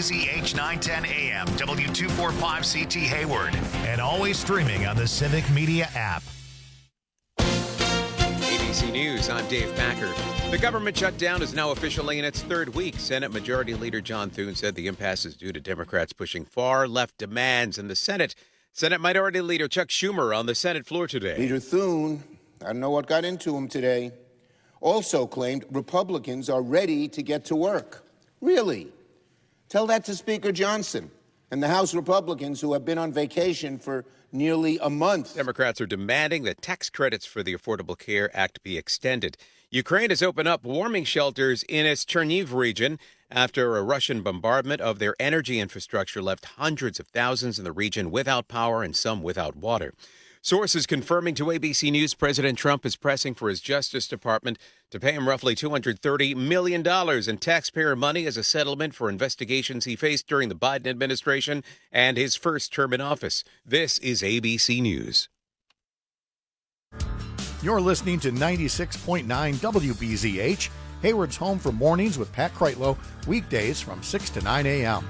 WBZH 910 AM, W245CT Hayward, and always streaming on the Civic Media app. ABC News, I'm Dave Packer. The government shutdown is now officially in its third week. Senate Majority Leader John Thune said the impasse is due to Democrats pushing far-left demands in the Senate. Senate Minority Leader Chuck Schumer on the Senate floor today. Leader Thune, I don't know what got into him today, also claimed Republicans are ready to get to work. Really? Tell that to Speaker Johnson and the House Republicans who have been on vacation for nearly a month. Democrats are demanding that tax credits for the Affordable Care Act be extended. Ukraine has opened up warming shelters in its Chernihiv region after a Russian bombardment of their energy infrastructure left hundreds of thousands in the region without power and some without water. Sources confirming to ABC News President Trump is pressing for his Justice Department to pay him roughly $230 million in taxpayer money as a settlement for investigations he faced during the Biden administration and his first term in office. This is ABC News. You're listening to 96.9 WBZH, Hayward's home for mornings with Pat Kreitlow, weekdays from 6 to 9 a.m.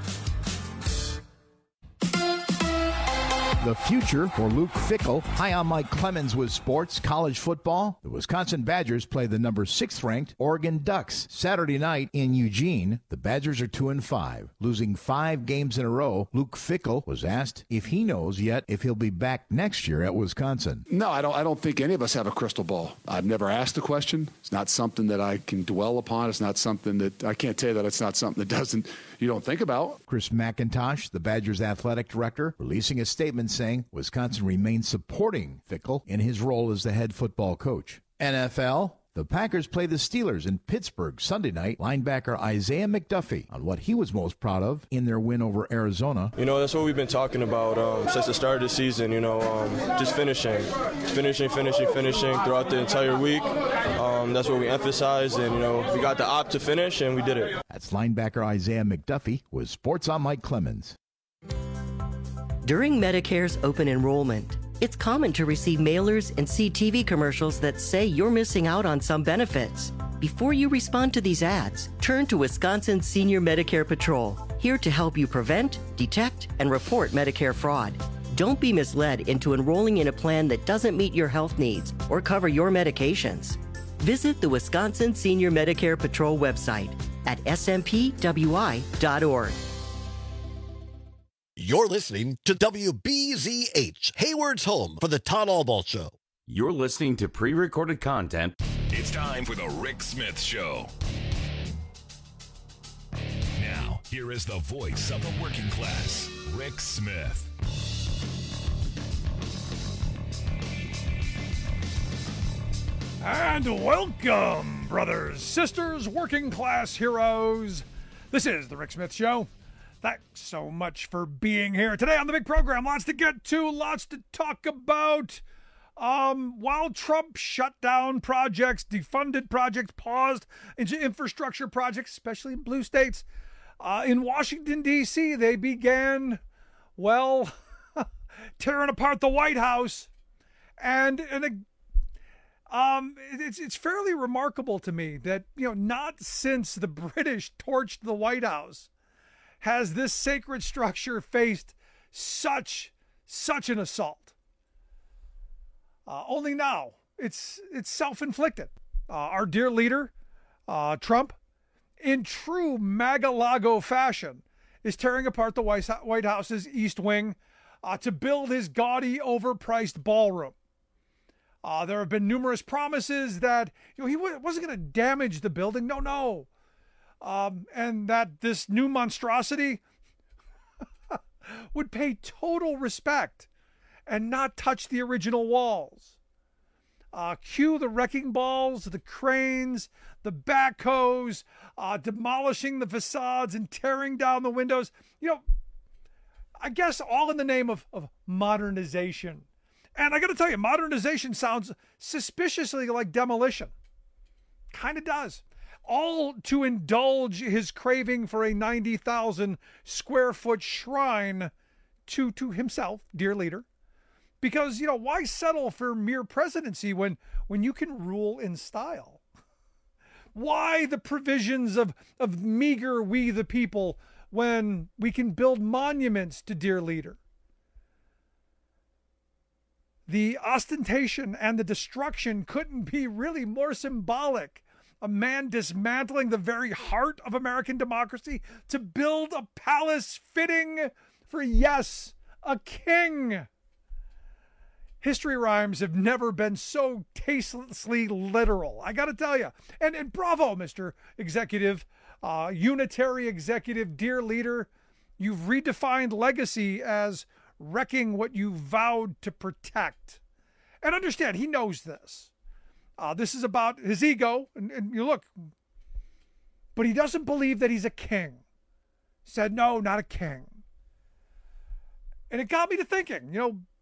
The future for Luke Fickell. Hi, I'm Mike Clemens with sports, college football. The Wisconsin Badgers play the number 6th-ranked Oregon Ducks Saturday night in Eugene. The Badgers are 2-5, losing 5 games in a row. Luke Fickell was asked if he knows yet if he'll be back next year at Wisconsin. No, I don't think any of us have a crystal ball. I've never asked the question. It's not something that I can dwell upon. It's not something that I can't tell you that it's not something that you don't think about. Chris McIntosh, the Badgers athletic director, releasing a statement saying Wisconsin remains supporting Fickell in his role as the head football coach. NFL, the Packers play the Steelers in Pittsburgh Sunday night. Linebacker Isaiah McDuffie on what he was most proud of in their win over Arizona. That's what we've been talking about since the start of the season, just finishing throughout the entire week. That's what we emphasized, and, we got the op to finish, and we did it. That's linebacker Isaiah McDuffie with Sports on Mike Clemens. During Medicare's open enrollment, it's common to receive mailers and see TV commercials that say you're missing out on some benefits. Before you respond to these ads, turn to Wisconsin Senior Medicare Patrol, here to help you prevent, detect, and report Medicare fraud. Don't be misled into enrolling in a plan that doesn't meet your health needs or cover your medications. Visit the Wisconsin Senior Medicare Patrol website at smpwi.org. You're listening to WBZH, Hayward's home for the Todd Albaugh Show. You're listening to pre-recorded content. It's time for the Rick Smith Show. Now, here is the voice of the working class, Rick Smith. And welcome, brothers, sisters, working class heroes. This is the Rick Smith Show. Thanks so much for being here today on the big program. Lots to get to, lots to talk about. While Trump shut down projects, defunded projects, paused infrastructure projects, especially in blue states, in Washington, D.C., they began, tearing apart the White House. And it's fairly remarkable to me that, not since the British torched the White House has this sacred structure faced such an assault. Only now it's self-inflicted. Our dear leader, Trump, in true Mar-a-Lago fashion, is tearing apart the White House's East Wing to build his gaudy, overpriced ballroom. There have been numerous promises that he wasn't going to damage the building. No. And that this new monstrosity would pay total respect and not touch the original walls. Cue the wrecking balls, the cranes, the backhoes, demolishing the facades and tearing down the windows. I guess all in the name of modernization. And I got to tell you, modernization sounds suspiciously like demolition. Kind of does. All to indulge his craving for a 90,000 square foot shrine to himself, dear leader. Because, why settle for mere presidency when you can rule in style? Why the provisions of meager we the people when we can build monuments to dear leader. The ostentation and the destruction couldn't be really more symbolic. A man dismantling the very heart of American democracy to build a palace fitting for, yes, a king. History rhymes have never been so tastelessly literal, I got to tell you. And bravo, Mr. Executive, unitary executive, dear leader. You've redefined legacy as wrecking what you vowed to protect. And understand, he knows this. This is about his ego, and you look, but he doesn't believe that he's a king. Said, no, not a king. And it got me to thinking,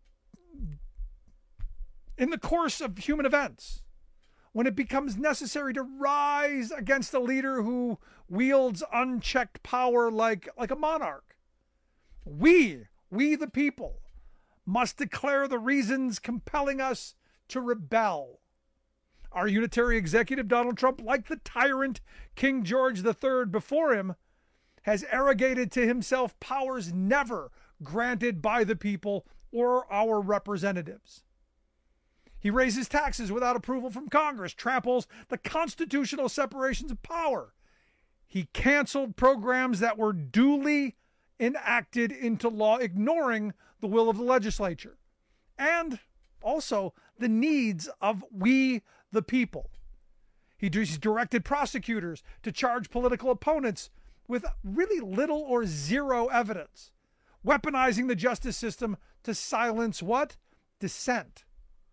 in the course of human events, when it becomes necessary to rise against a leader who wields unchecked power like a monarch, we the people, must declare the reasons compelling us to rebel. Our unitary executive, Donald Trump, like the tyrant King George III before him, has arrogated to himself powers never granted by the people or our representatives. He raises taxes without approval from Congress, tramples the constitutional separations of power. He canceled programs that were duly enacted into law, ignoring the will of the legislature, and also the needs of we, the people. He's directed prosecutors to charge political opponents with really little or zero evidence, weaponizing the justice system to silence what? Dissent.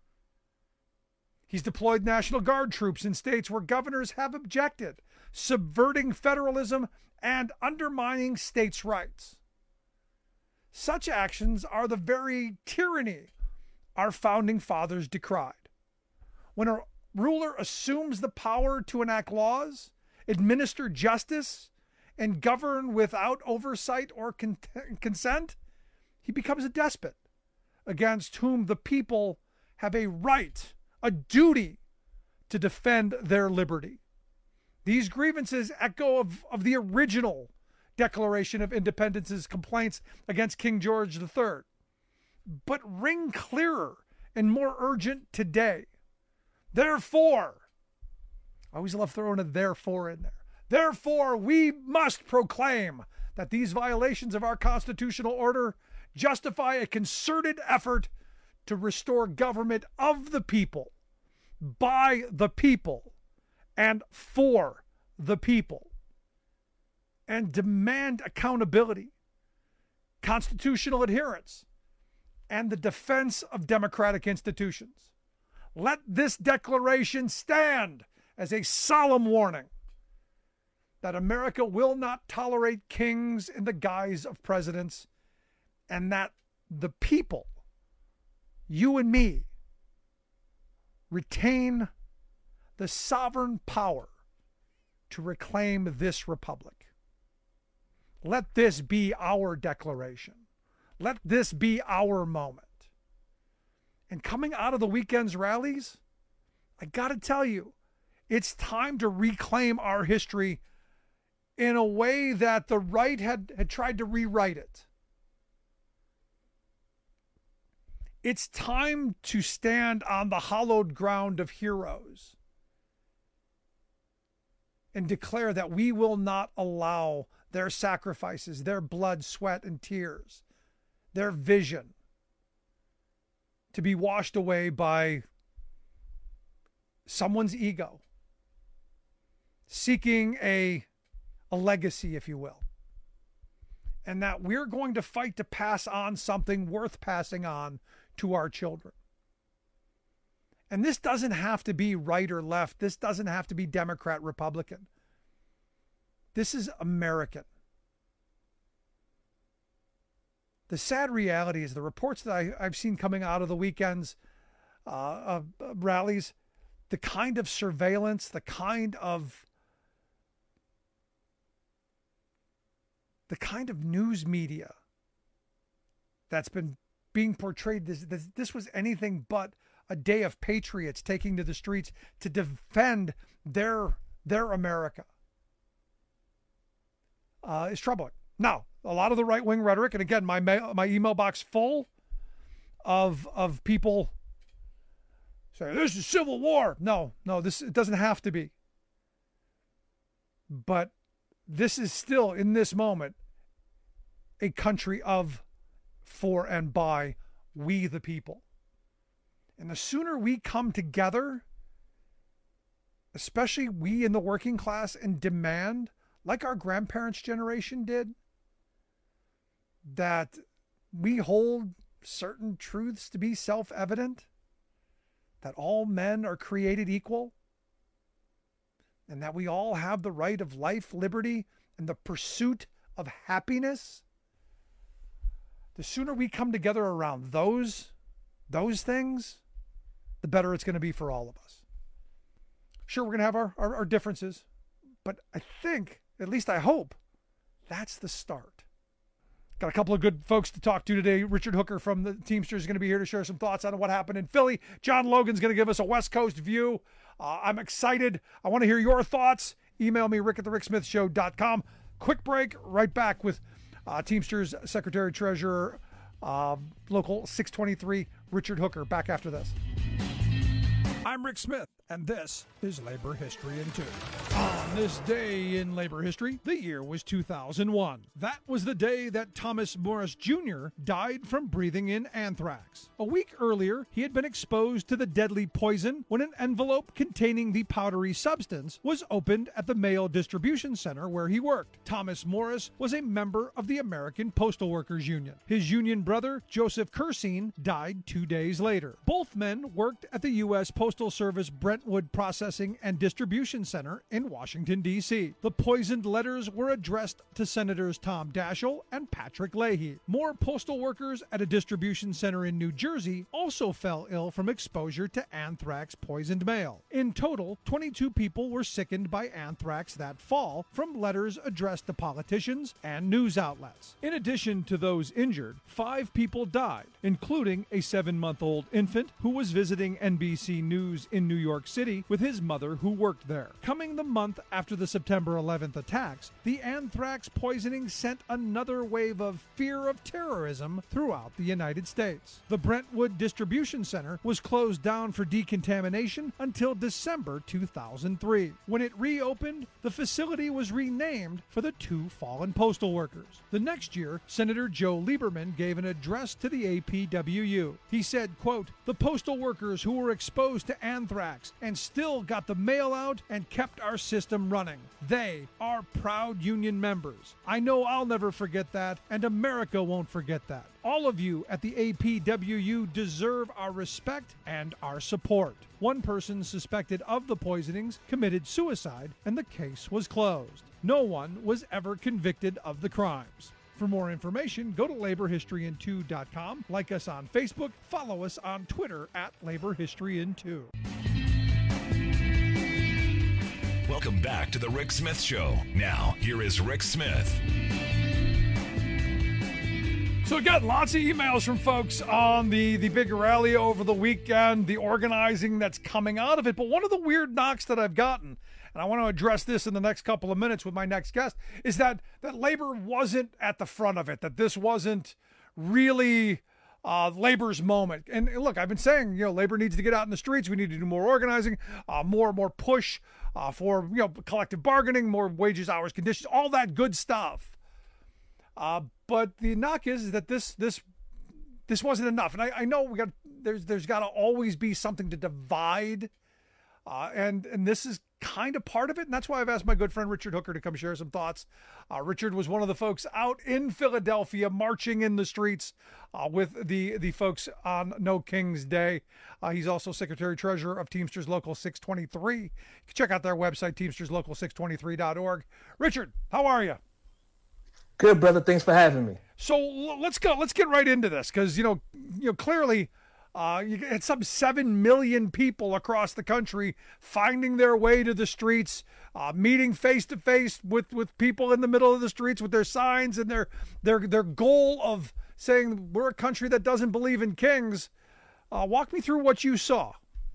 He's deployed National Guard troops in states where governors have objected, subverting federalism and undermining states' rights. Such actions are the very tyranny our founding fathers decried. When a ruler assumes the power to enact laws, administer justice, and govern without oversight or consent, he becomes a despot against whom the people have a right, a duty to defend their liberty. These grievances echo of the original Declaration of Independence's complaints against King George III, but ring clearer and more urgent today. Therefore, I always love throwing a therefore in there. Therefore, we must proclaim that these violations of our constitutional order justify a concerted effort to restore government of the people, by the people, and for the people, and demand accountability, constitutional adherence, and the defense of democratic institutions. Let this declaration stand as a solemn warning that America will not tolerate kings in the guise of presidents, and that the people, you and me, retain the sovereign power to reclaim this republic. Let this be our declaration. Let this be our moment. And coming out of the weekend's rallies, I got to tell you, it's time to reclaim our history in a way that the right had tried to rewrite it. It's time to stand on the hallowed ground of heroes and declare that we will not allow their sacrifices, their blood, sweat, and tears, their vision to be washed away by someone's ego, seeking a legacy, if you will. And that we're going to fight to pass on something worth passing on to our children. And this doesn't have to be right or left. This doesn't have to be Democrat, Republican. This is American. The sad reality is the reports that I've seen coming out of the weekend's rallies, the kind of surveillance, the kind of news media that's been being portrayed. This was anything but a day of patriots taking to the streets to defend their America. It's troubling. Now, a lot of the right-wing rhetoric, and again, my email box full of people saying, this is civil war. No, it doesn't have to be. But this is still, in this moment, a country of, for, and by we the people. And the sooner we come together, especially we in the working class, and demand, like our grandparents' generation did, that we hold certain truths to be self-evident, that all men are created equal, and that we all have the right of life, liberty, and the pursuit of happiness. The sooner we come together around those things, the better it's going to be for all of us. Sure, we're going to have our differences, but I think, at least I hope, that's the start. Got a couple of good folks to talk to today. Richard Hooker from the Teamsters is going to be here to share some thoughts on what happened in Philly. John Logan's going to give us a West Coast view. I'm excited. I want to hear your thoughts. Email me, rick@thericksmithshow.com. Quick break. Right back with Teamsters Secretary Treasurer, Local 623, Richard Hooker. Back after this. I'm Rick Smith, and this is Labor History in 2. On this day in labor history, the year was 2001. That was the day that Thomas Morris Jr. died from breathing in anthrax. A week earlier, he had been exposed to the deadly poison when an envelope containing the powdery substance was opened at the mail distribution center where he worked. Thomas Morris was a member of the American Postal Workers Union. His union brother, Joseph Cursine, died 2 days later. Both men worked at the U.S. Postal Service Brentwood Processing and Distribution Center in Washington, D.C. The poisoned letters were addressed to Senators Tom Daschle and Patrick Leahy. More postal workers at a distribution center in New Jersey also fell ill from exposure to anthrax-poisoned mail. In total, 22 people were sickened by anthrax that fall from letters addressed to politicians and news outlets. In addition to those injured, 5 people died, including a 7-month-old infant who was visiting NBC News in New York City with his mother who worked there. Coming the month after the September 11th attacks, the anthrax poisoning sent another wave of fear of terrorism throughout the United States. The Brentwood Distribution Center was closed down for decontamination until December 2003. When it reopened, the facility was renamed for the 2 fallen postal workers. The next year, Senator Joe Lieberman gave an address to the APWU. He said, quote, "The postal workers who were exposed to anthrax and still got the mail out and kept our system running. They are proud union members. I know I'll never forget that, and America won't forget that. All of you at the APWU deserve our respect and our support." One person suspected of the poisonings committed suicide, and the case was closed. No one was ever convicted of the crimes. For more information, go to laborhistoryin2.com, like us on Facebook, follow us on Twitter @laborhistoryin2. Welcome back to the Rick Smith Show. Now, here is Rick Smith. So we got lots of emails from folks on the big rally over the weekend, the organizing that's coming out of it. But one of the weird knocks that I've gotten, and I want to address this in the next couple of minutes with my next guest, is that labor wasn't at the front of it, that this wasn't really labor's moment. And look, I've been saying, labor needs to get out in the streets. We need to do more organizing, more push for collective bargaining, more wages, hours, conditions, all that good stuff. But the knock is that this wasn't enough, and I know there's got to always be something to divide, and this is kind of part of it, and that's why I've asked my good friend Richard Hooker to come share some thoughts. Richard was one of the folks out in Philadelphia marching in the streets with the folks on No King's Day. He's also Secretary Treasurer of Teamsters Local 623. You can check out their website, teamsterslocal623.org. Richard, how are you? Good, brother. Thanks for having me. So let's go. Let's get right into this because clearly you had some 7 million people across the country finding their way to the streets, meeting face to face with people in the middle of the streets with their signs and their goal of saying we're a country that doesn't believe in kings. Walk me through what you saw.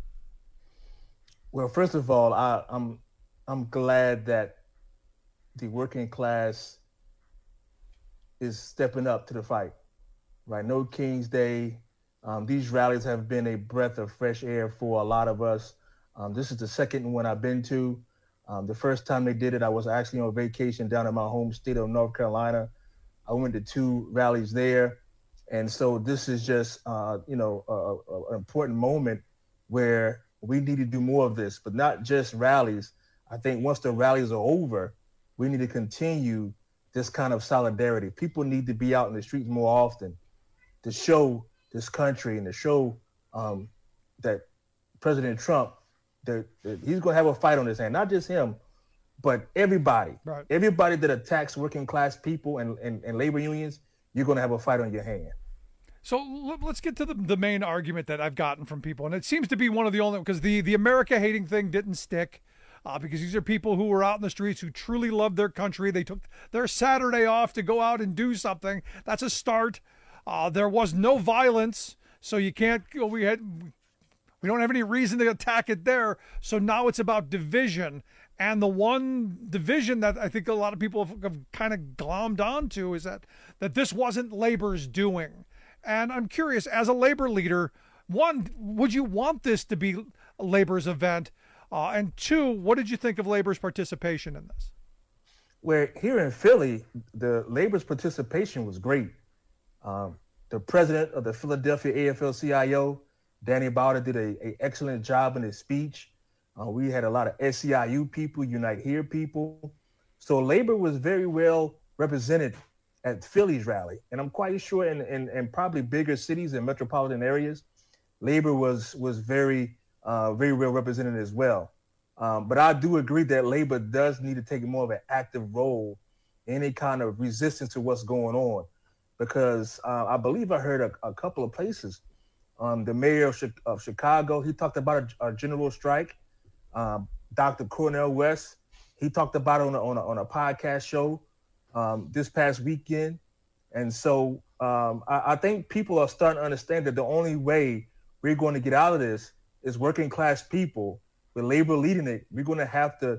Well, first of all, I'm glad that the working class is stepping up to the fight, right? No King's Day. These rallies have been a breath of fresh air for a lot of us. This is the second one I've been to. The first time they did it, I was actually on vacation down in my home state of North Carolina. I went to 2 rallies there. And so this is just, an important moment where we need to do more of this, but not just rallies. I think once the rallies are over, we need to continue this kind of solidarity. People need to be out in the streets more often to show this country and to show that President Trump, that he's going to have a fight on his hand. Not just him, but everybody. Right. Everybody that attacks working class people and labor unions, you're going to have a fight on your hand. So let's get to the main argument that I've gotten from people, and it seems to be one of the only, because the America hating thing didn't stick, because these are people who were out in the streets who truly loved their country. They took their Saturday off to go out and do something. That's a start. There was no violence, so you can't. We don't have any reason to attack it there. So now it's about division. And the one division that I think a lot of people have kind of glommed onto is that this wasn't labor's doing. And I'm curious, as a labor leader, one, would you want this to be labor's event? And two, what did you think of labor's participation in this? Where here in Philly, the labor's participation was great. The president of the Philadelphia AFL-CIO, Danny Bowder, did an excellent job in his speech. We had a lot of SEIU people, Unite Here people. So labor was very well represented at Philly's rally. And I'm quite sure in probably bigger cities and metropolitan areas, labor was very well represented as well. But I do agree that labor does need to take more of an active role in any kind of resistance to what's going on. Because I believe I heard a couple of places. The mayor of Chicago, he talked about a general strike. Dr. Cornel West, he talked about it on a podcast show this past weekend. And so I think people are starting to understand that the only way we're going to get out of this is working class people with labor leading it. We're going to have to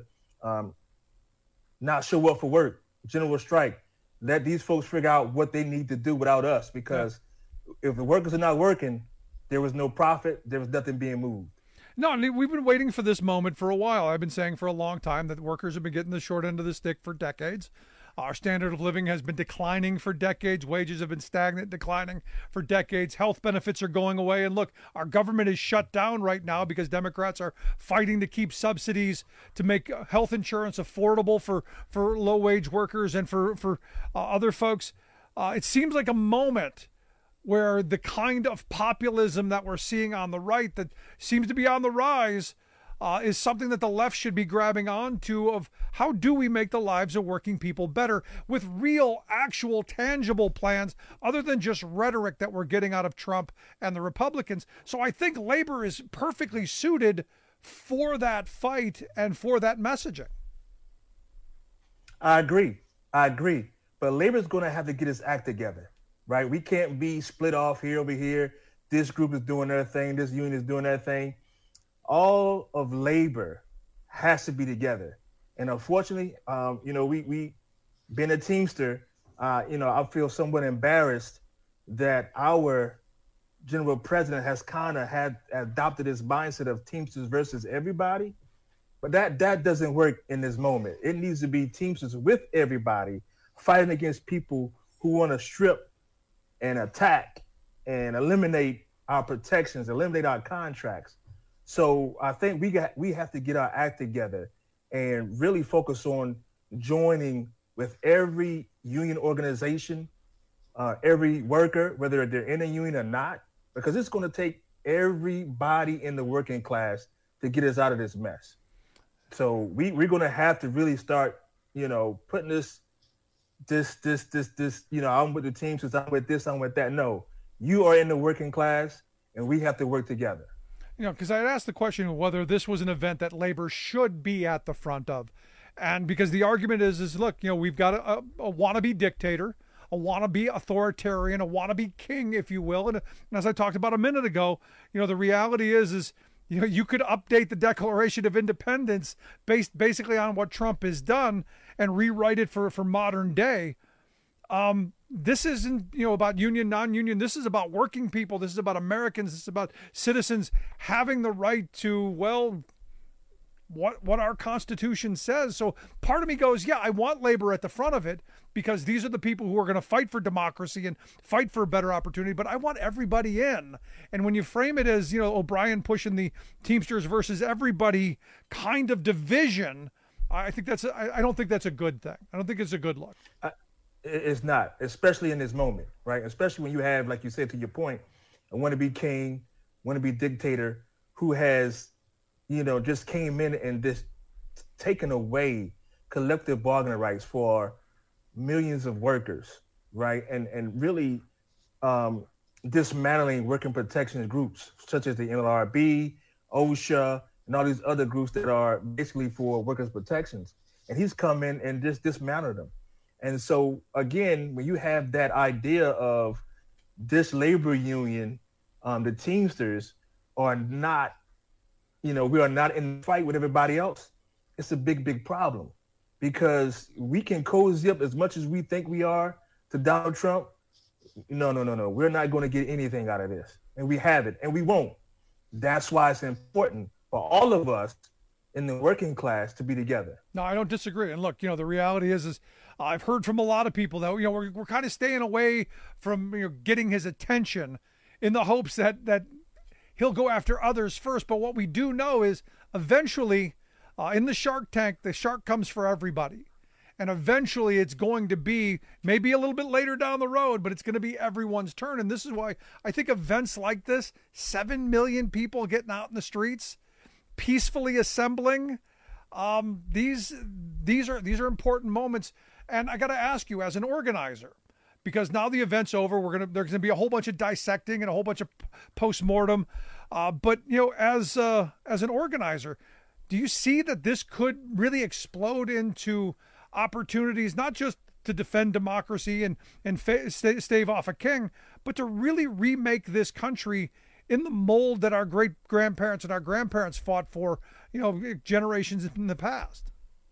not show up for work, general strike. Let these folks figure out what they need to do without us, because if the workers are not working, there was no profit, there was nothing being moved. No, we've been waiting for this moment for a while. I've been saying for a long time that workers have been getting the short end of the stick for decades. Our standard of living has been declining for decades. Wages have been stagnant, declining for decades. Health benefits are going away. And look, our government is shut down right now because Democrats are fighting to keep subsidies to make health insurance affordable for low-wage workers and for other folks. It seems like a moment where the kind of populism that we're seeing on the right that seems to be on the rise is something that the left should be grabbing onto, of how do we make the lives of working people better with real, actual, tangible plans other than just rhetoric that we're getting out of Trump and the Republicans. So I think labor is perfectly suited for that fight and for that messaging. I agree. But labor's going to have to get its act together, right? We can't be split off here, over here. This group is doing their thing. This union is doing their thing. All of labor has to be together. And unfortunately, we being a Teamster, I feel somewhat embarrassed that our general president has kind of adopted this mindset of Teamsters versus everybody. But that doesn't work in this moment. It needs to be Teamsters with everybody fighting against people who want to strip and attack and eliminate our protections, eliminate our contracts. So I think we have to get our act together and really focus on joining with every union organization, every worker, whether they're in a union or not, because it's going to take everybody in the working class to get us out of this mess. So we're going to have to really start, putting this, I'm with the team since I'm with this, I'm with that. No, you are in the working class and we have to work together. Because I had asked the question of whether this was an event that labor should be at the front of. And because the argument is look, we've got a wannabe dictator, a wannabe authoritarian, a wannabe king, if you will. And as I talked about a minute ago, the reality is you could update the Declaration of Independence based basically on what Trump has done and rewrite it for modern day. this isn't, about union, non-union. This is about working people. This is about Americans. This is about citizens having the right to, what our Constitution says. So part of me goes, I want labor at the front of it because these are the people who are going to fight for democracy and fight for a better opportunity, but I want everybody in. And when you frame it as, O'Brien pushing the Teamsters versus everybody kind of division, I don't think that's a good thing. I don't think it's a good look. It's not, especially in this moment, right? Especially when you have, like you said, to your point, a wannabe king, wannabe dictator who has, just came in and just taken away collective bargaining rights for millions of workers, right? And really dismantling working protection groups such as the NLRB, OSHA, and all these other groups that are basically for workers' protections. And he's come in and just dismantled them. And so, again, when you have that idea of this labor union, the Teamsters are not, we are not in the fight with everybody else. It's a big, big problem because we can cozy up as much as we think we are to Donald Trump. No. We're not going to get anything out of this. And we haven't, and we won't. That's why it's important for all of us in the working class to be together. No, I don't disagree. And look, the reality is I've heard from a lot of people that, we're kind of staying away from, getting his attention in the hopes that he'll go after others first. But what we do know is eventually in the Shark Tank, the shark comes for everybody. And eventually it's going to be maybe a little bit later down the road, but it's going to be everyone's turn. And this is why I think events like this, 7 million people getting out in the streets, peacefully assembling, these are important moments. And I got to ask you, as an organizer, because now the event's over, there's gonna be a whole bunch of dissecting and a whole bunch of post-mortem. But as an organizer, do you see that this could really explode into opportunities, not just to defend democracy and stave off a king, but to really remake this country in the mold that our great grandparents and our grandparents fought for, generations in the past?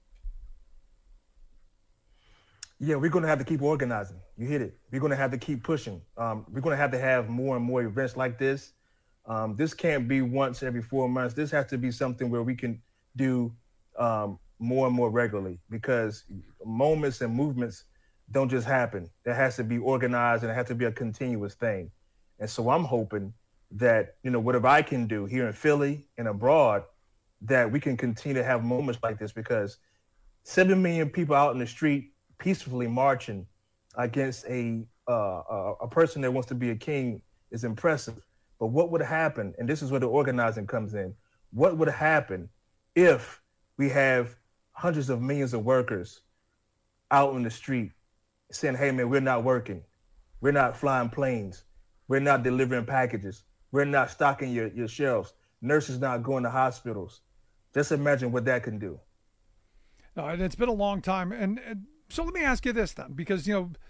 Yeah, we're going to have to keep organizing. You hit it. We're going to have to keep pushing. We're going to have more and more events like this. This can't be once every 4 months. This has to be something where we can do more and more regularly, because moments and movements don't just happen. There has to be organized, and it has to be a continuous thing. And so I'm hoping that, whatever I can do here in Philly and abroad, that we can continue to have moments like this, because 7 million people out in the street peacefully marching against a person that wants to be a king is impressive. But what would happen, and this is where the organizing comes in, what would happen if we have hundreds of millions of workers out in the street saying, hey, man, we're not working. We're not flying planes. We're not delivering packages. We're not stocking your shelves. Nurses not going to hospitals. Just imagine what that can do. No, and it's been a long time. And so let me ask you this then, because,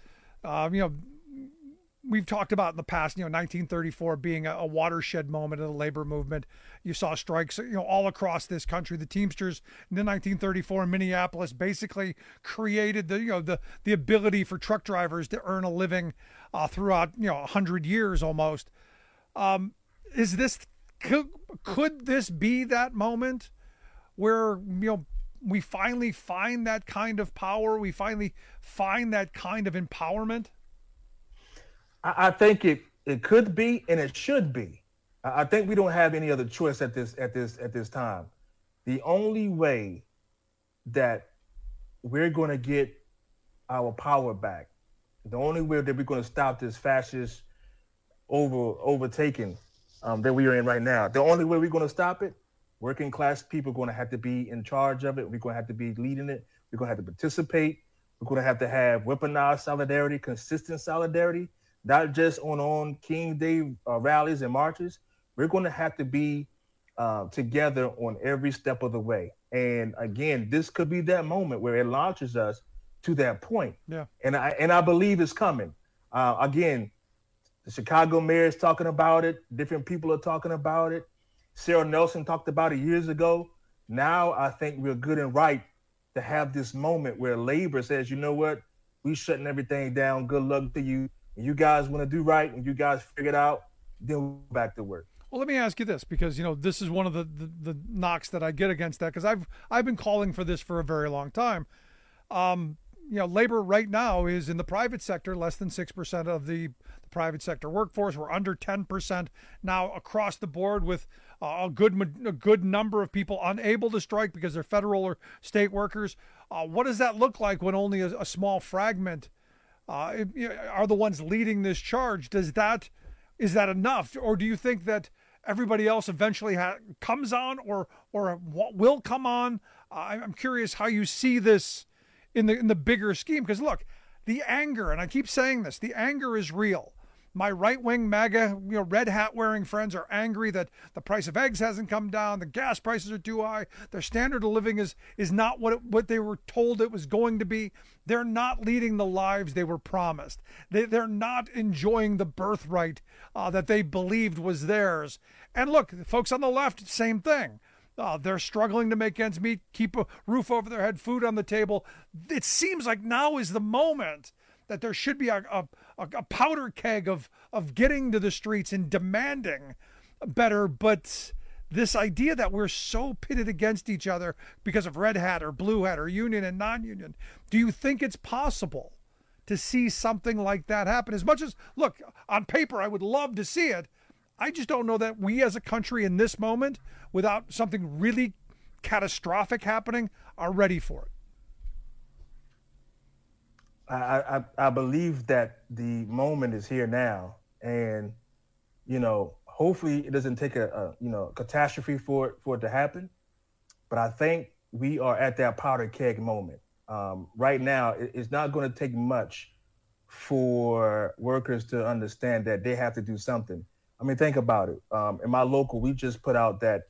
we've talked about in the past, 1934 being a watershed moment of the labor movement. You saw strikes, all across this country. The Teamsters in 1934 in Minneapolis basically created the ability for truck drivers to earn a living throughout 100 years almost. Could this be that moment where we finally find that kind of power? We finally find that kind of empowerment? I think it could be, and it should be. I think we don't have any other choice at this time. The only way that we're going to get our power back, the only way that we're going to stop this fascist overtaking that we are in right now, the only way we're going to stop it, working class people are going to have to be in charge of it. We're going to have to be leading it. We're going to have to participate. We're going to have weaponized solidarity, consistent solidarity, not just on King Day rallies and marches. We're going to have to be together on every step of the way. And again, this could be that moment where it launches us to that point. Yeah. And I believe it's coming. Again, the Chicago mayor is talking about it. Different people are talking about it. Sarah Nelson talked about it years ago. Now I think we're good and right to have this moment where labor says, you know what, We shutting everything down. Good luck to you. And you guys want to do right and you guys figure it out, then we'll go back to work. Well, let me ask you this, because, this is one of the knocks that I get against that, because I've been calling for this for a very long time. Labor right now is in the private sector, less than 6% of the private sector workforce. We're under 10% now across the board, with a good number of people unable to strike because they're federal or state workers. What does that look like when only a small fragment are the ones leading this charge? Is that enough, or do you think that everybody else eventually comes on or will come on? I'm curious how you see this in the bigger scheme, because look, the anger, and I keep saying this, the anger is real. My right-wing MAGA, red hat wearing friends are angry that the price of eggs hasn't come down, the gas prices are too high, their standard of living is not what they were told it was going to be. They're not leading the lives they were promised. They're not enjoying the birthright that they believed was theirs. And look, the folks on the left, same thing. They're struggling to make ends meet, keep a roof over their head, food on the table. It seems like now is the moment that there should be a powder keg of getting to the streets and demanding better. But this idea that we're so pitted against each other because of red hat or blue hat or union and non-union, do you think it's possible to see something like that happen? As much as, look, on paper, I would love to see it. I just don't know that we as a country in this moment, without something really catastrophic happening, are ready for it. I believe that the moment is here now, and hopefully it doesn't take a catastrophe for it to happen. But I think we are at that powder keg moment. Right now, it's not going to take much for workers to understand that they have to do something. I mean, think about it. In my local, we just put out that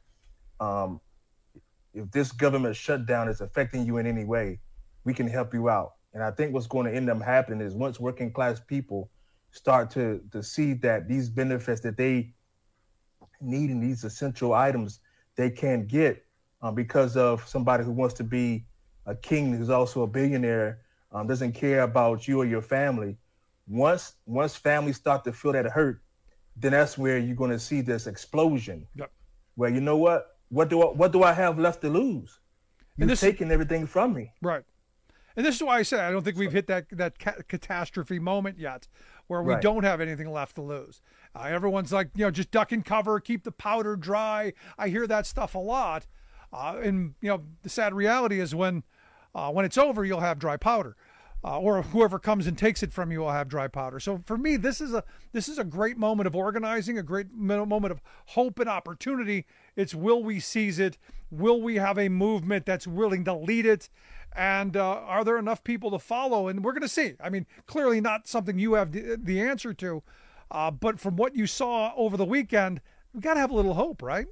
if this government shutdown is affecting you in any way, we can help you out. And I think what's going to end up happening is once working class people start to see that these benefits that they need and these essential items they can't get because of somebody who wants to be a king who's also a billionaire, doesn't care about you or your family. Once families start to feel that hurt, then that's where you're going to see this explosion. Yep. Where, you know what do I have left to lose? You've taken everything from me. Right. And this is why I said I don't think we've hit that catastrophe moment yet, where we don't have anything left to lose. Everyone's like, just duck and cover, keep the powder dry. I hear that stuff a lot. And the sad reality is when it's over, you'll have dry powder. Or whoever comes and takes it from you will have dry powder. So for me, this is a great moment of organizing, a great moment of hope and opportunity. It's, will we seize it? Will we have a movement that's willing to lead it? And are there enough people to follow? And we're going to see. I mean, clearly not something you have the answer to. But from what you saw over the weekend, we got to have a little hope, right?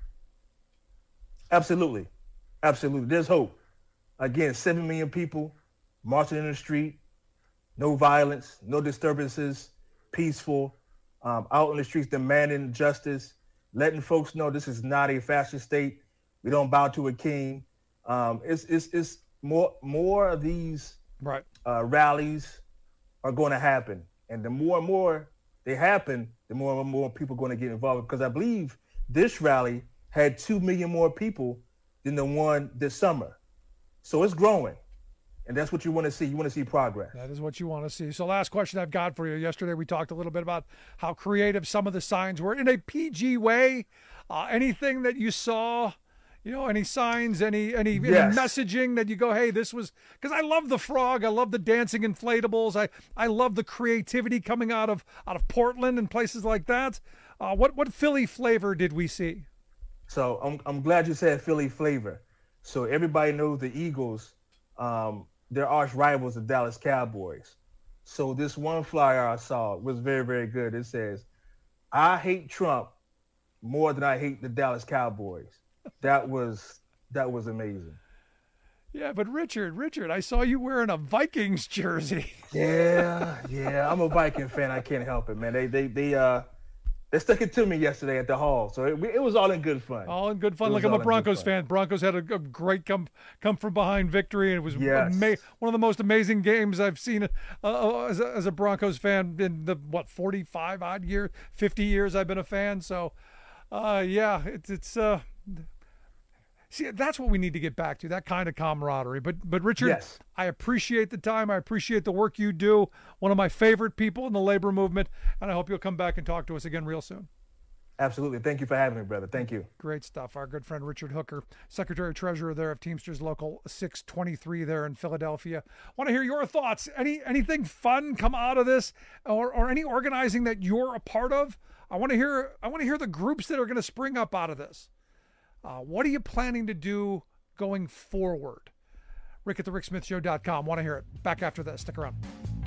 Absolutely. Absolutely. There's hope. Again, 7 million people marching in the street, no violence, no disturbances, peaceful, out in the streets demanding justice, letting folks know this is not a fascist state. We don't bow to a king. It's more of these rallies are going to happen. And the more and more they happen, the more and more people are going to get involved. Because I believe this rally had 2 million more people than the one this summer. So it's growing. And that's what you want to see. You want to see progress. That is what you want to see. So last question I've got for you. Yesterday we talked a little bit about how creative some of the signs were in a PG way. Anything that you saw, any signs, any messaging that you go, hey, this was, because I love the frog. I love the dancing inflatables. I love the creativity coming out of Portland and places like that. What Philly flavor did we see? So I'm glad you said Philly flavor. So everybody knows the Eagles, their arch rivals, the Dallas Cowboys. So this one flyer I saw was very, very good. It says, I hate Trump more than I hate the Dallas Cowboys. That was amazing. Yeah, but Richard, I saw you wearing a Vikings jersey. Yeah, I'm a Viking fan. I can't help it, man. They stuck it to me yesterday at the Hall, so it was all in good fun. All in good fun. Look, I'm a Broncos fan. Broncos had a great come from behind victory, and it was one of the most amazing games I've seen as a Broncos fan in the 45 odd years, 50 years I've been a fan. So, see, that's what we need to get back to, that kind of camaraderie. But Richard, yes. I appreciate the time. I appreciate the work you do. One of my favorite people in the labor movement, and I hope you'll come back and talk to us again real soon. Absolutely. Thank you for having me, brother. Thank you. Great stuff. Our good friend Richard Hooker, Secretary-Treasurer there of Teamsters Local 623 there in Philadelphia. Want to hear your thoughts. Anything fun come out of this, or any organizing that you're a part of? I want to hear the groups that are going to spring up out of this. What are you planning to do going forward? Rick at thericksmithshow.com. Want to hear it. Back after this. Stick around.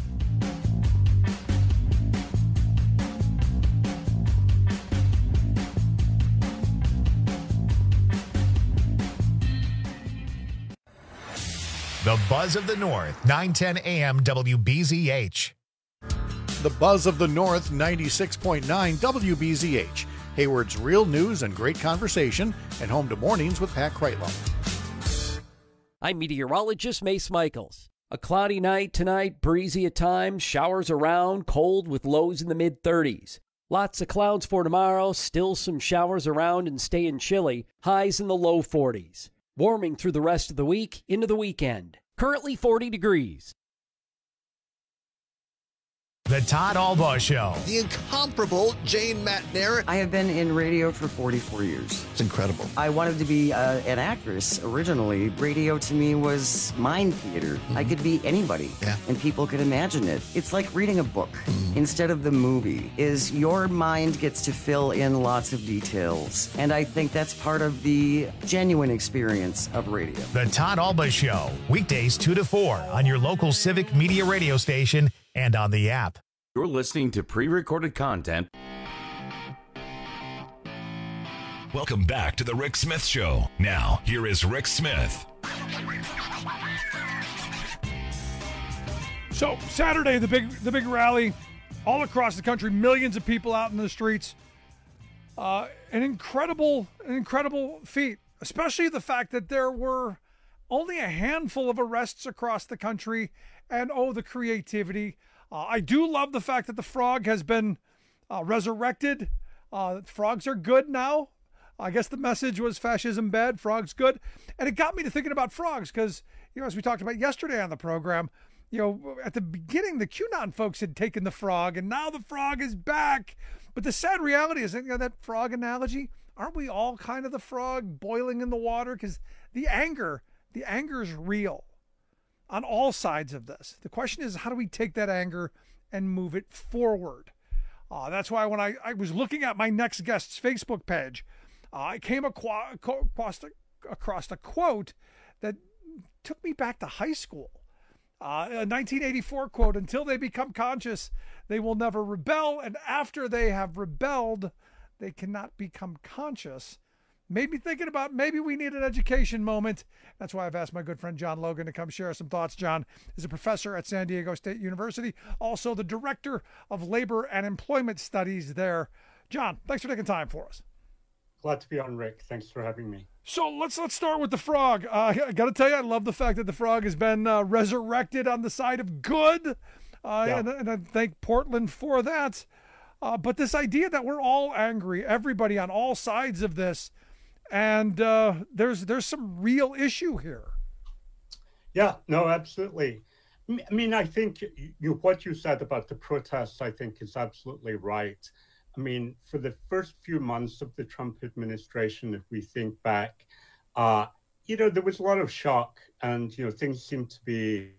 The Buzz of the North, 910 AM WBZH. The Buzz of the North, 96.9 WBZH. Hayward's real news and great conversation, and home to Mornings with Pat Kreitlow. I'm meteorologist Mace Michaels. A cloudy night tonight, breezy at times, showers around, cold with lows in the mid-30s. Lots of clouds for tomorrow, still some showers around and staying chilly, highs in the low 40s. Warming through the rest of the week into the weekend. Currently 40 degrees. The Todd Albaugh Show. The incomparable Jane Matner. I have been in radio for 44 years. It's incredible. I wanted to be an actress originally. Radio to me was mind theater. Mm-hmm. I could be anybody, and people could imagine it. It's like reading a book instead of the movie. Is your mind gets to fill in lots of details, and I think that's part of the genuine experience of radio. The Todd Albaugh Show, weekdays 2 to 4 on your local Civic Media radio station and on the app. You're listening to pre-recorded content. Welcome back to the Rick Smith Show. Now, here is Rick Smith. So, Saturday, the big rally all across the country, millions of people out in the streets. An incredible feat, especially the fact that there were only a handful of arrests across the country, and the creativity. I do love the fact that the frog has been resurrected. Frogs are good now. I guess the message was fascism bad, frogs good. And it got me to thinking about frogs because, as we talked about yesterday on the program, at the beginning, the QAnon folks had taken the frog, and now the frog is back. But the sad reality is that frog analogy, aren't we all kind of the frog boiling in the water? Because the anger's real on all sides of this. The question is, how do we take that anger and move it forward? That's why when I was looking at my next guest's Facebook page, I came across a quote that took me back to high school. A 1984 quote, "Until they become conscious, they will never rebel, and after they have rebelled, they cannot become conscious." Made me thinking about maybe we need an education moment. That's why I've asked my good friend John Logan to come share some thoughts. John is a professor at San Diego State University, also the director of labor and employment studies there. John, thanks for taking time for us. Glad to be on, Rick. Thanks for having me. So let's start with the frog. I got to tell you, I love the fact that the frog has been resurrected on the side of good, and I thank Portland for that. But this idea that we're all angry, everybody on all sides of this, and there's some real issue here. Yeah, no, absolutely. I mean, I think what you said about the protests, I think, is absolutely right. I mean, for the first few months of the Trump administration, if we think back, there was a lot of shock, and things seemed to be,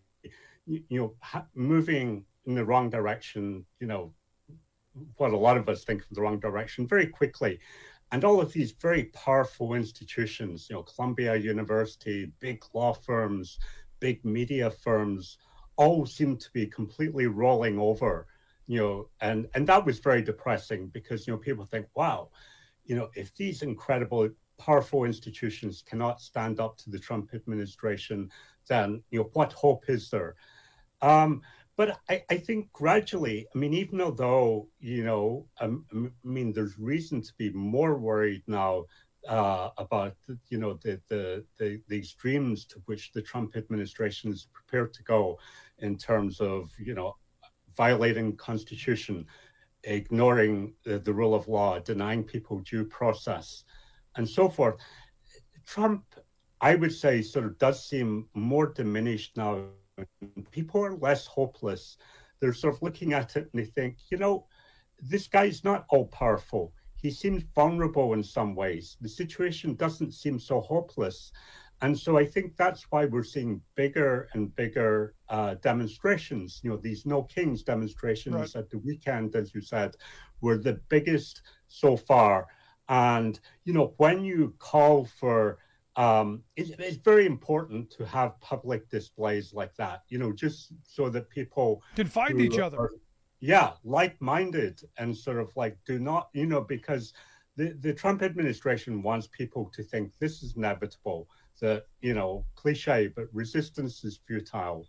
moving in the wrong direction. What a lot of us think of the wrong direction very quickly. And all of these very powerful institutions, Columbia University, big law firms, big media firms, all seem to be completely rolling over, and that was very depressing because, people think, wow, if these incredible, powerful institutions cannot stand up to the Trump administration, then, what hope is there? But But I think gradually, I mean, even although, there's reason to be more worried now about, the extremes to which the Trump administration is prepared to go in terms of, violating the Constitution, ignoring the rule of law, denying people due process, and so forth. Trump, I would say, sort of does seem more diminished now. People are less hopeless. They're sort of looking at it and they think, this guy's not all-powerful. He seems vulnerable in some ways. The situation doesn't seem so hopeless. And so I think that's why we're seeing bigger and bigger demonstrations. These No Kings demonstrations at the weekend, as you said, were the biggest so far. And, when you call for, it's very important to have public displays like that, just so that people can find each other. Like-minded and sort of do not, because the Trump administration wants people to think this is inevitable, that, cliche, but resistance is futile.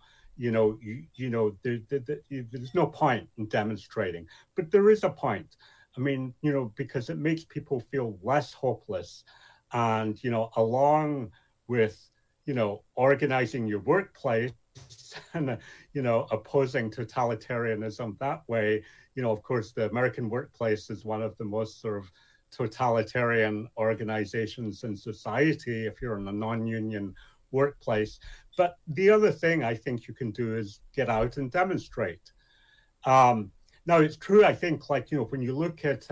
There's no point in demonstrating, but there is a point. I mean, because it makes people feel less hopeless. And, along with, organizing your workplace and, opposing totalitarianism that way, of course, the American workplace is one of the most sort of totalitarian organizations in society if you're in a non-union workplace. But the other thing I think you can do is get out and demonstrate. Now, it's true, I think, when you look at,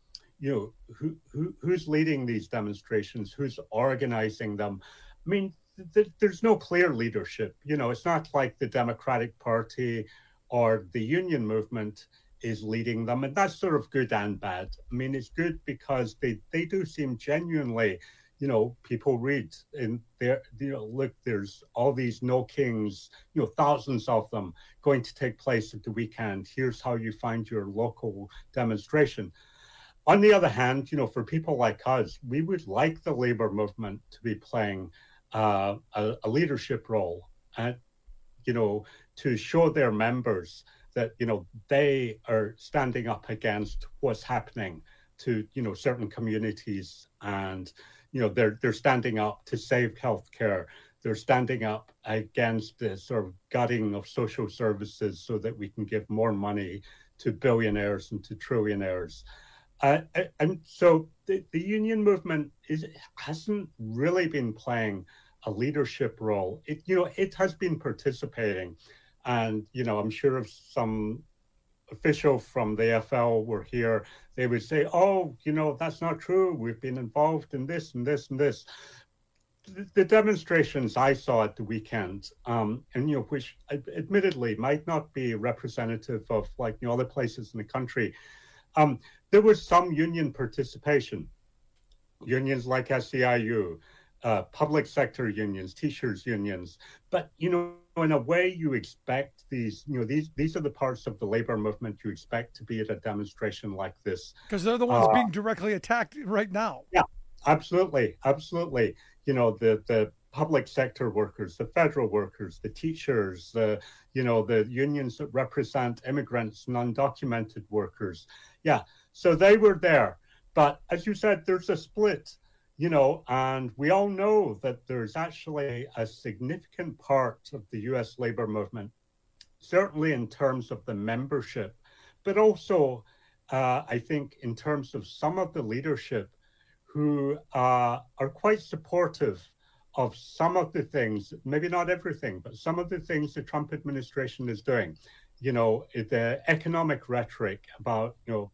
who's leading these demonstrations, who's organizing them, I mean, there's no clear leadership. It's not like the Democratic Party or the union movement is leading them, and that's sort of good and bad. I mean, it's good because they do seem genuinely, people read in there, look, there's all these No Kings, thousands of them going to take place at the weekend. Here's how you find your local demonstration. On the other hand, for people like us, we would like the labor movement to be playing a leadership role and, to show their members that, they are standing up against what's happening to, certain communities. And, they're standing up to save healthcare. They're standing up against the sort of gutting of social services so that we can give more money to billionaires and to trillionaires. And so the union movement hasn't really been playing a leadership role. It has been participating. And, I'm sure if some official from the AFL were here, they would say, oh, that's not true. We've been involved in this and this and this. The demonstrations I saw at the weekend, which admittedly might not be representative of other places in the country, there was some union participation. Unions like SEIU, public sector unions, teachers unions, but in a way you expect these are the parts of the labor movement you expect to be at a demonstration like this, because they're the ones being directly attacked right now. Yeah, absolutely. The public sector workers, the federal workers, the teachers, the unions that represent immigrants and undocumented workers. Yeah, so they were there. But as you said, there's a split, and we all know that there's actually a significant part of the U.S. labor movement, certainly in terms of the membership, but also, I think, in terms of some of the leadership who are quite supportive of some of the things, maybe not everything, but some of the things the Trump administration is doing. The economic rhetoric about,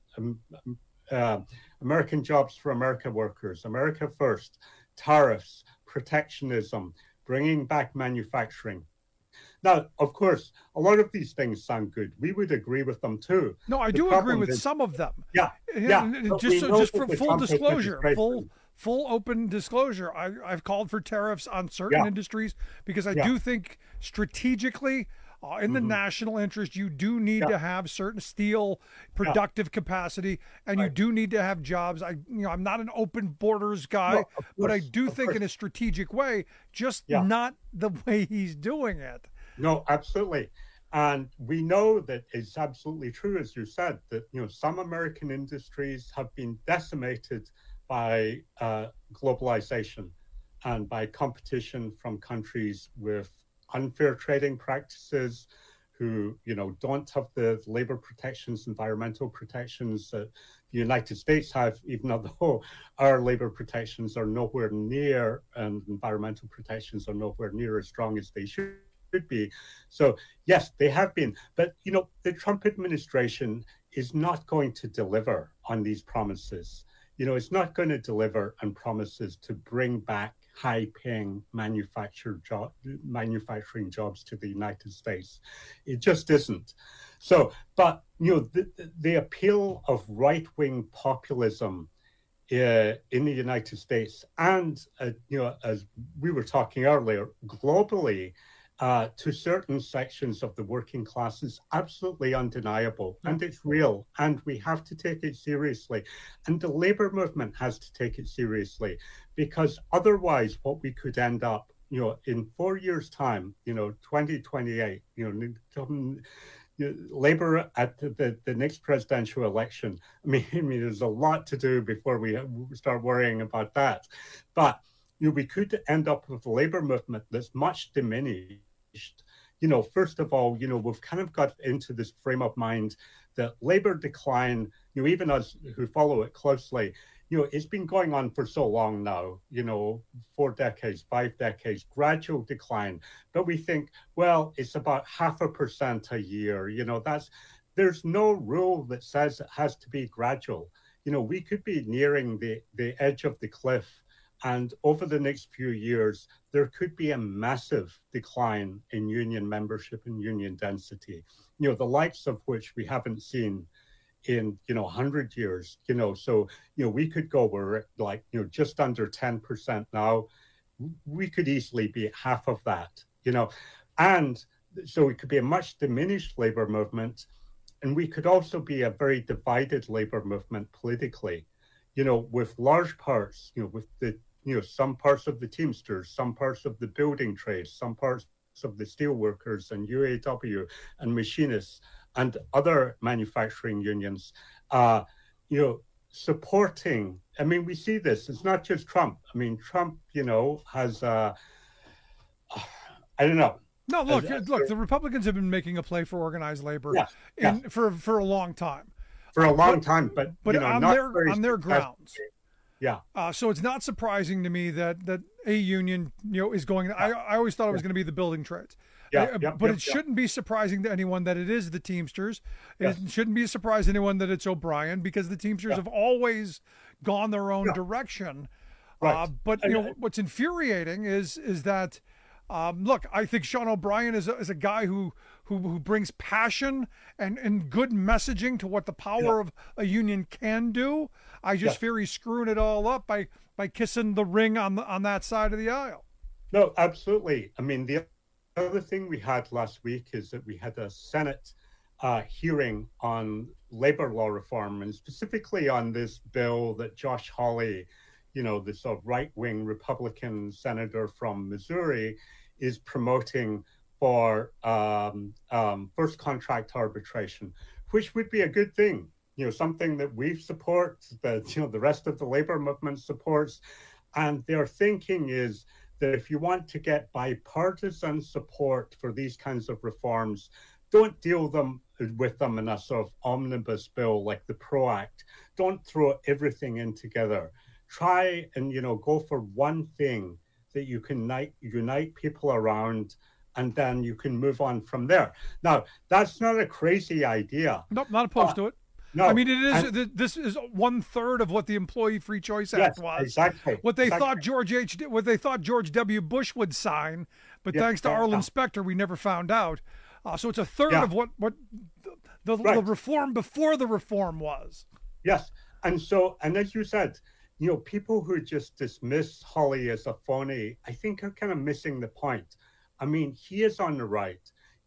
American jobs for America workers, America first, tariffs, protectionism, bringing back manufacturing. Now, of course, a lot of these things sound good. We would agree with them too. No, I do agree with some of them. Yeah. Just for full disclosure, full open disclosure, I've called for tariffs on certain industries because I do think strategically, in the national interest, you do need to have certain steel productive capacity, and you do need to have jobs. I'm not an open borders guy, but I do think in a strategic way, just not the way he's doing it. No, absolutely. And we know that it's absolutely true, as you said, that some American industries have been decimated by globalization and by competition from countries with unfair trading practices, who don't have the labor protections, environmental protections that the United States have, even though our labor protections are nowhere near, and environmental protections are nowhere near as strong as they should be. So yes, they have been, but the Trump administration is not going to deliver on these promises. It's not going to deliver on promises to bring back high-paying manufacturing jobs to the United States. It just isn't. So, but the appeal of right-wing populism in the United States, and as we were talking earlier, globally, to certain sections of the working class is absolutely undeniable, and it's real, and we have to take it seriously. And the labor movement has to take it seriously, because otherwise what we could end up, in 4 years' time, 2028, labor at the next presidential election. I mean, there's a lot to do before we start worrying about that. But we could end up with a labor movement that's much diminished. First of all, we've kind of got into this frame of mind that labor decline, even us who follow it closely, it's been going on for so long now, 4 decades, 5 decades, gradual decline. But we think, well, it's about 0.5% a year. There's no rule that says it has to be gradual. We could be nearing the edge of the cliff. And over the next few years, there could be a massive decline in union membership and union density, the likes of which we haven't seen in 100 years. So we could go, we're like just under 10% now. We could easily be at half of that. And so it could be a much diminished labor movement, and we could also be a very divided labor movement politically. With large parts, with the, some parts of the Teamsters, some parts of the building trades, some parts of the steel workers and UAW and machinists and other manufacturing unions, supporting. I mean, we see this. It's not just Trump. I mean, Trump, has, I don't know. No, look, the Republicans have been making a play for organized labor for a long time. For a long time, but on their grounds. Yeah. So it's not surprising to me that a union, is going. I always thought it was going to be the building trades. But it shouldn't be surprising to anyone that it is the Teamsters. It shouldn't be a surprise to anyone that it's O'Brien, because the Teamsters have always gone their own direction. Right. But what's infuriating is that. Look, I think Sean O'Brien is a guy who brings passion and good messaging to what the power of a union can do. I just fear he's screwing it all up by kissing the ring on that side of the aisle. No, absolutely. I mean, the other thing we had last week is that we had a Senate hearing on labor law reform, and specifically on this bill that Josh Hawley, the sort of right-wing Republican senator from Missouri, is promoting for first contract arbitration, which would be a good thing, something that we support, that the rest of the labor movement supports. And their thinking is that if you want to get bipartisan support for these kinds of reforms, don't deal with them in a sort of omnibus bill like the PRO Act. Don't throw everything in together. Try and, go for one thing that you can unite people around, and then you can move on from there. Now, that's not a crazy idea. Nope, not opposed to it. No, I mean, it is. This is 1/3 of what the Employee Free Choice Act was. Exactly. What they thought George W. Bush would sign, but thanks to Arlen Specter, we never found out. So it's 1/3 of what the reform before the reform was. Yes, and as you said, people who just dismiss Hawley as a phony, I think are kind of missing the point. I mean, he is on the right.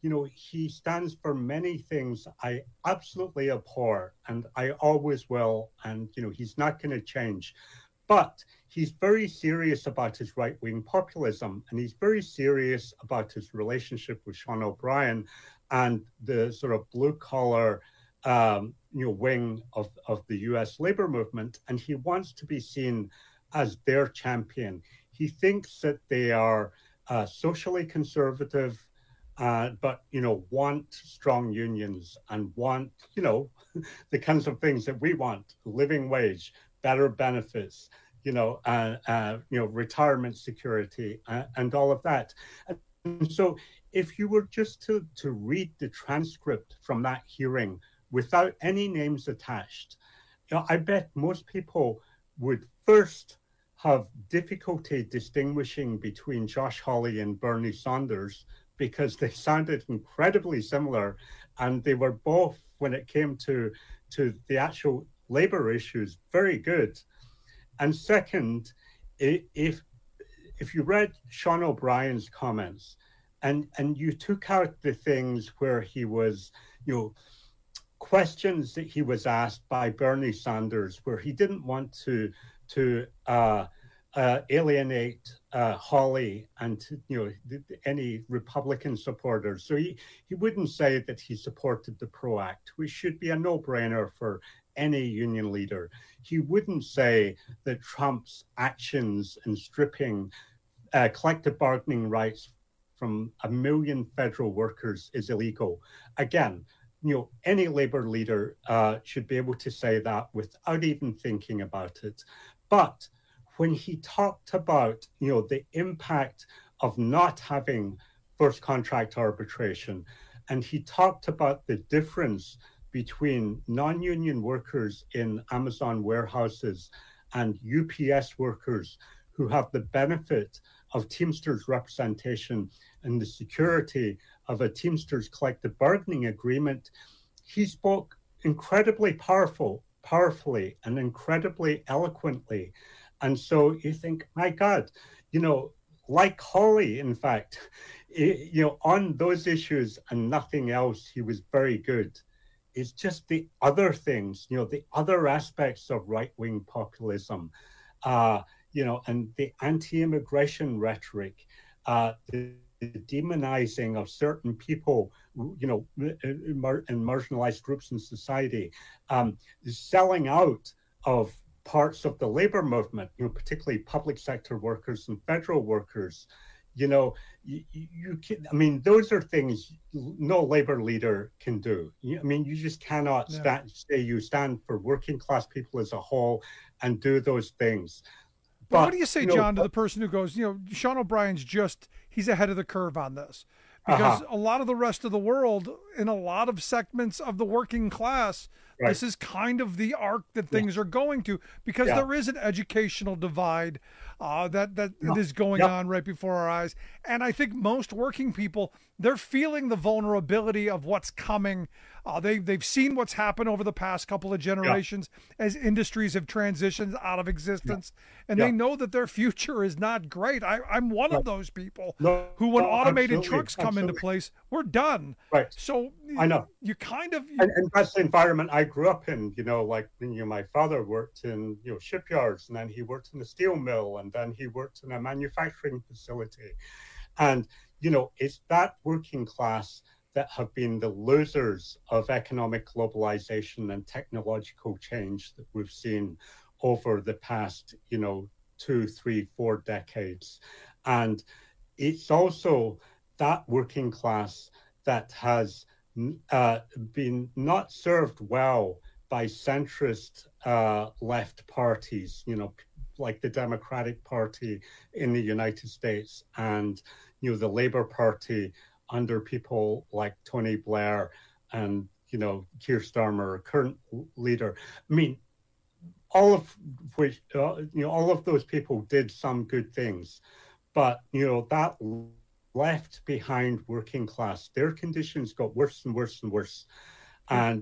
He stands for many things I absolutely abhor, and I always will. And, he's not going to change. But he's very serious about his right-wing populism, and he's very serious about his relationship with Sean O'Brien. and the sort of blue-collar wing of the U.S. labor movement, and he wants to be seen as their champion. He thinks that they are socially conservative, but want strong unions and want the kinds of things that we want: living wage, better benefits, retirement security, and all of that. And so, if you were just to read the transcript from that hearing without any names attached, I bet most people would first have difficulty distinguishing between Josh Hawley and Bernie Sanders, because they sounded incredibly similar, and they were both, when it came to the actual labor issues, very good. And second, if you read Sean O'Brien's comments and you took out the things where he was, questions that he was asked by Bernie Sanders, where he didn't want to alienate Hawley and any Republican supporters. So he wouldn't say that he supported the PRO Act, which should be a no-brainer for any union leader. He wouldn't say that Trump's actions in stripping collective bargaining rights from 1 million federal workers is illegal. Again, any labor leader should be able to say that without even thinking about it. But when he talked about, the impact of not having first contract arbitration, and he talked about the difference between non-union workers in Amazon warehouses and UPS workers who have the benefit of Teamsters representation and the security of a Teamsters collective bargaining agreement, he spoke incredibly powerfully and incredibly eloquently. And so you think, my God, like Hawley, in fact, on those issues and nothing else, he was very good. It's just the other things, the other aspects of right-wing populism, and the anti-immigration rhetoric, the demonizing of certain people, in marginalized groups in society, selling out of parts of the labor movement, particularly public sector workers and federal workers. You can, those are things no labor leader can do. You just cannot say you stand for working class people as a whole and do those things. But what do you say, John, to the person who goes, Sean O'Brien's he's ahead of the curve on this? Because a lot of the rest of the world, in a lot of segments of the working class, right, this is kind of the arc that things are going to, because there is an educational divide that is going on right before our eyes. And I think most working people, they're feeling the vulnerability of what's coming. They've seen what's happened over the past couple of generations as industries have transitioned out of existence, and they know that their future is not great. I'm one of those people who, when automated trucks come into place, we're done. Right. So I know you kind of, and that's the environment I grew up in. My father worked in shipyards, and then he worked in a steel mill, and then he worked in a manufacturing facility, and it's that working class that have been the losers of economic globalization and technological change that we've seen over the past, 2, 3, 4 decades. And it's also that working class that has been not served well by centrist left parties, like the Democratic Party in the United States and, the Labour Party under people like Tony Blair and, Keir Starmer, current leader. All of which, all of those people did some good things, but, that left behind working class, their conditions got worse and worse and worse. And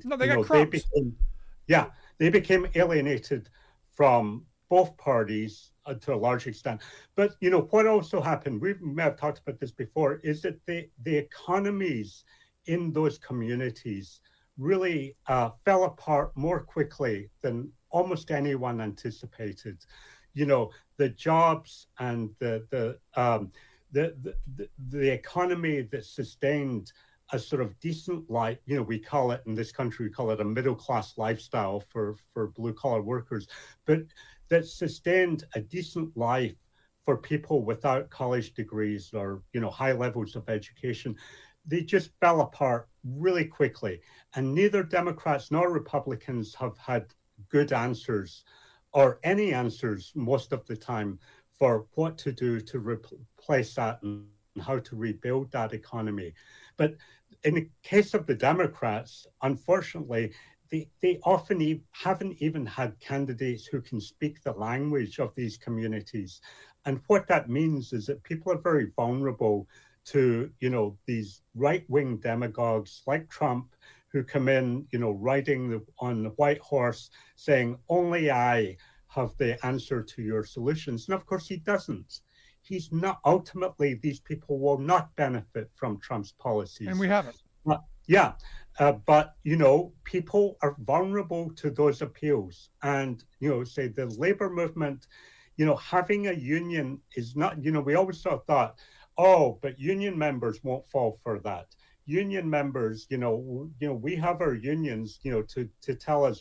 they became alienated from both parties to a large extent. But, what also happened, we may have talked about this before, is that the economies in those communities really fell apart more quickly than almost anyone anticipated. The jobs and the economy that sustained a sort of decent life. We call it in this country, we call it a middle-class lifestyle for blue-collar workers, but that sustained a decent life for people without college degrees or, high levels of education. They just fell apart really quickly. And neither Democrats nor Republicans have had good answers or any answers most of the time for what to do to replace that and how to rebuild that economy. But in the case of the Democrats, unfortunately, they often haven't even had candidates who can speak the language of these communities. And what that means is that people are very vulnerable to, these right-wing demagogues like Trump, who come in, riding on the white horse, saying, only I have the answer to your solutions. And of course, he doesn't. He's not. Ultimately, these people will not benefit from Trump's policies. And we haven't. But people are vulnerable to those appeals. And, say the labor movement, having a union is not, we always sort of thought, but union members won't fall for that. Union members, we have our unions, to tell us,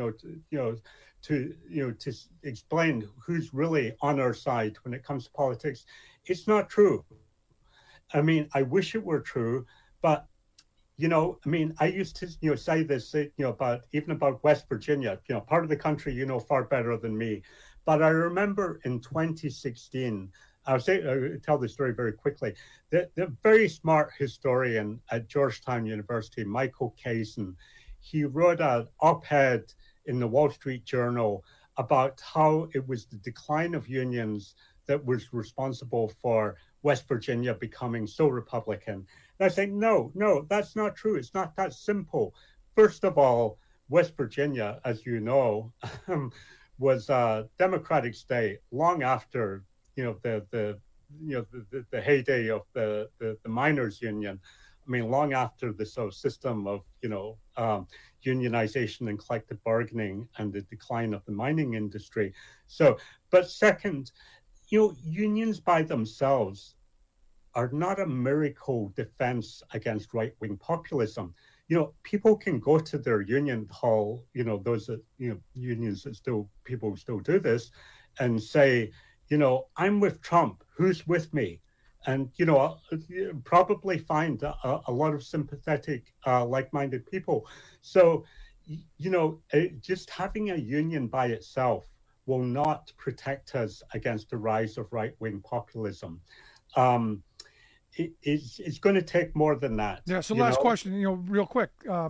to explain who's really on our side when it comes to politics. It's not true. I mean, I wish it were true, but I used to, say this, about West Virginia, part of the country, far better than me. But I remember in 2016, I'll tell the story very quickly. The very smart historian at Georgetown University, Michael Kazin, he wrote an op-ed in the Wall Street Journal about how it was the decline of unions that was responsible for West Virginia becoming so Republican. And I think, no, that's not true. It's not that simple. First of all, West Virginia, as you know, was a Democratic state long after the heyday of the miners' union. I mean, long after the sort of system of unionization and collective bargaining and the decline of the mining industry. So, but second, unions by themselves are not a miracle defense against right-wing populism. People can go to their union hall, those that, unions that people still do this, and say, I'm with Trump, who's with me? And, probably find a lot of sympathetic, like-minded people. So, just having a union by itself will not protect us against the rise of right-wing populism. It's going to take more than that. Yeah. So last question, real quick,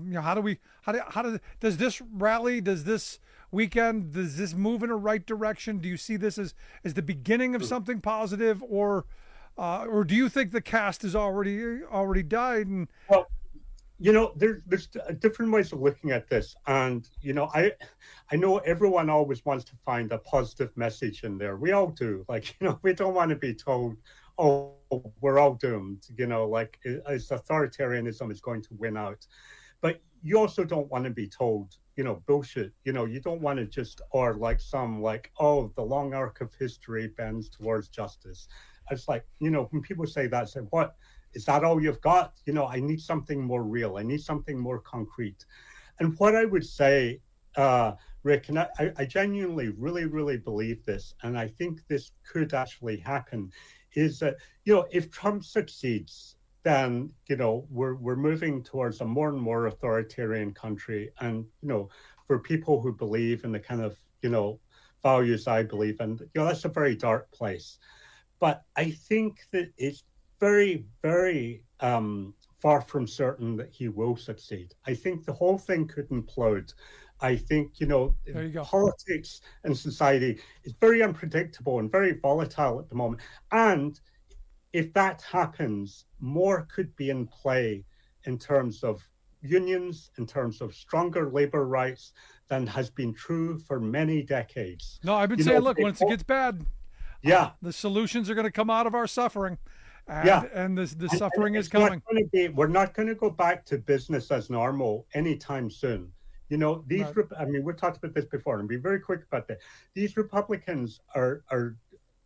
does this rally, does this weekend, does this move in a right direction? Do you see this as the beginning of something positive, or do you think the cast has already died? And well, there's different ways of looking at this, and I know everyone always wants to find a positive message in there. We all do. We don't want to be told, oh, we're all doomed, as authoritarianism is going to win out. But you also don't want to be told, bullshit. You don't want to just, or the long arc of history bends towards justice. It's like, when people say that, I say, what? Is that all you've got? I need something more real. I need something more concrete. And what I would say, Rick, and I genuinely really, really believe this, and I think this could actually happen, is that, if Trump succeeds, then, we're moving towards a more and more authoritarian country. And, for people who believe in the kind of, values I believe in, that's a very dark place. But I think that it's very, very far from certain that he will succeed. I think the whole thing could implode. I think, politics and society is very unpredictable and very volatile at the moment. And if that happens, more could be in play in terms of unions, in terms of stronger labor rights than has been true for many decades. No, I've been saying, look, once it gets bad, the solutions are going to come out of our suffering. And the suffering is coming. We're not going to go back to business as normal anytime soon. We talked about this before, and be very quick about that. These Republicans are